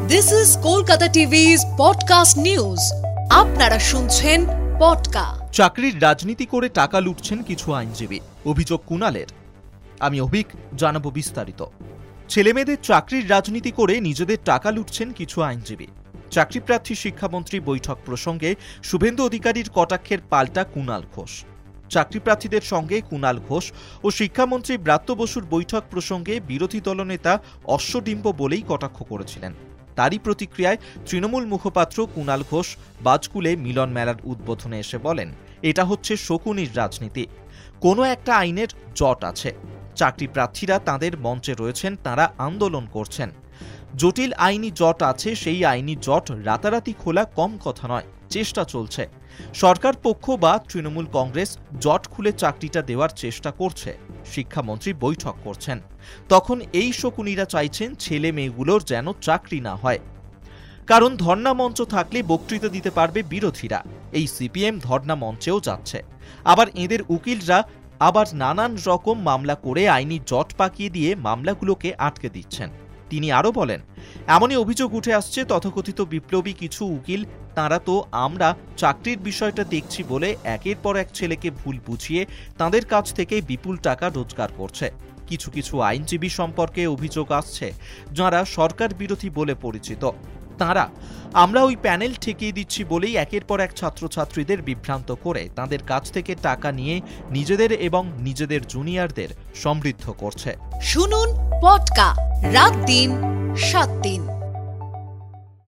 This is Kolkata TV's podcast news. আপনারা শুনছেন পডকা। চাকরির রাজনীতি করে টাকা লুটছেন কিছু আইনজীবী, অভিযোগ কুণালের। আমি অভিক, জানাবো বিস্তারিত। ছেলেমেয়েদের চাকরির রাজনীতি করে নিজেদের টাকা লুটছেন কিছু আইনজীবী। চাকরিপ্রার্থী শিক্ষামন্ত্রী বৈঠক প্রসঙ্গে শুভেন্দু অধিকারীর কটাক্ষের পাল্টা কুণাল ঘোষ। চাকরিপ্রার্থীদের সঙ্গে কুণাল ঘোষ ও শিক্ষামন্ত্রী ব্রাত্য বসুর বৈঠক প্রসঙ্গে বিরোধী দলনেতা অশ্বডিম্ব বলেই কটাক্ষ করেছিলেন। তারই প্রতিক্রিয়ায় তৃণমূল মুখপাত্র কুণাল ঘোষ বাজকুলে মিলন মেলার উদ্বোধনে এসে বলেন, এটা হচ্ছে শকুনির রাজনীতি। কোনো একটা আইনের জট আছে, চাকরি প্রার্থীরা তাঁদের মঞ্চে রয়েছেন, তাঁরা আন্দোলন করছেন। জটিল আইনি জট আছে, সেই আইনি জট রাতারাতি খোলা কম কথা নয়, চেষ্টা চলছে। সরকার পক্ষ বা তৃণমূল কংগ্রেস জট খুলে চাকরিটা দেওয়ার চেষ্টা করছে। শিক্ষামন্ত্রী বৈঠক করছেন, তখন এই শকুনিরা চাইছেন ছেলে মেয়েগুলোর যেন চাকরি না হয়। কারণ ধর্ণা মঞ্চ থাকলে বক্তৃতা দিতে পারবে বিরোধীরা। এই সিপিএম ধর্ণা মঞ্চেও যাচ্ছে, আবার এদের উকিলরা আবার নানান রকম মামলা করে আইনি জট পাকিয়ে দিয়ে মামলাগুলোকে আটকে দিচ্ছেন। তিনি আরও বলেন, এমনই অভিযোগ উঠে আসছে তথাকথিত বিপ্লবী কিছু উকিল, তাঁরা তো আমরা চাকরির বিষয়টা দেখছি বলে একের পর এক ছেলেকে ভুল বুঝিয়ে তাঁদের কাছ থেকে বিপুল টাকা রোজগার করছে। কিছু কিছু আইনজীবী সম্পর্কে অভিযোগ আসছে যাঁরা সরকার বিরোধী বলে পরিচিত। তাঁরা আমরা ওই প্যানেল ঠেকিয়ে দিচ্ছি বলেই একের পর এক ছাত্রছাত্রীদের বিভ্রান্ত করে তাঁদের কাছ থেকে টাকা নিয়ে নিজেদের এবং নিজেদের জুনিয়রদের সমৃদ্ধ করছে। শুনুন পডকা রাত দিন 7 দিন।